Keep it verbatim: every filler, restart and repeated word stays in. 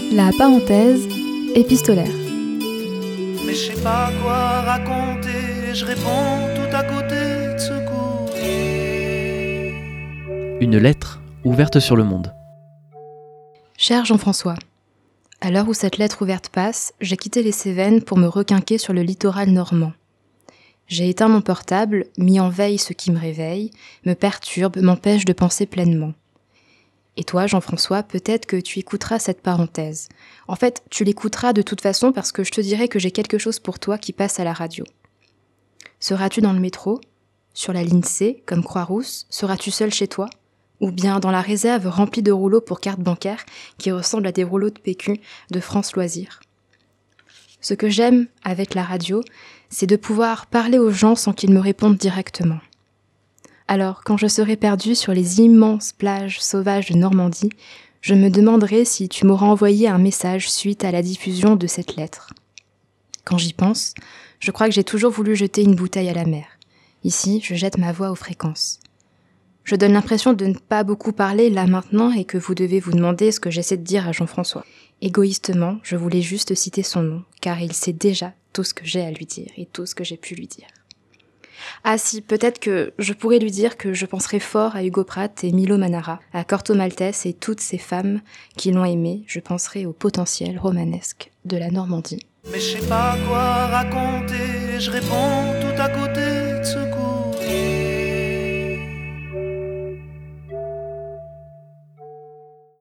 La parenthèse épistolaire. Mais je sais pas quoi raconter, je réponds tout à côté de ce courrier. Une lettre ouverte sur le monde. Cher Jean-François, à l'heure où cette lettre ouverte passe, j'ai quitté les Cévennes pour me requinquer sur le littoral normand. J'ai éteint mon portable, mis en veille ce qui me réveille, me perturbe, m'empêche de penser pleinement. Et toi, Jean-François, peut-être que tu écouteras cette parenthèse. En fait, tu l'écouteras de toute façon parce que je te dirai que j'ai quelque chose pour toi qui passe à la radio. Seras-tu dans le métro ? Sur la ligne C, comme Croix-Rousse ? Seras-tu seul chez toi ? Ou bien dans la réserve remplie de rouleaux pour cartes bancaires qui ressemblent à des rouleaux de P Q de France Loisirs ? Ce que j'aime avec la radio, c'est de pouvoir parler aux gens sans qu'ils me répondent directement. Alors, quand je serai perdue sur les immenses plages sauvages de Normandie, je me demanderai si tu m'auras envoyé un message suite à la diffusion de cette lettre. Quand j'y pense, je crois que j'ai toujours voulu jeter une bouteille à la mer. Ici, je jette ma voix aux fréquences. Je donne l'impression de ne pas beaucoup parler là maintenant et que vous devez vous demander ce que j'essaie de dire à Jean-François. Égoïstement, je voulais juste citer son nom, car il sait déjà tout ce que j'ai à lui dire et tout ce que j'ai pu lui dire. Ah si, peut-être que je pourrais lui dire que je penserai fort à Hugo Pratt et Milo Manara, à Corto Maltese et toutes ces femmes qui l'ont aimé. Je penserai au potentiel romanesque de la Normandie. Mais je sais pas quoi raconter, je réponds tout à côté de ce